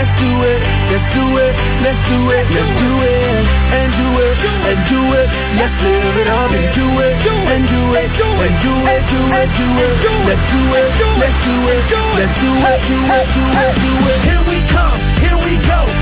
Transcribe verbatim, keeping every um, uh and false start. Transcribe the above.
let's do it, let's do it, let's do it, let's do it, and do it, and do it, let's live it up and do it, and do it, and do it, do it, do it, let's do it, let's do it, let's do it, do it, do it, do it. Here we come, here we go.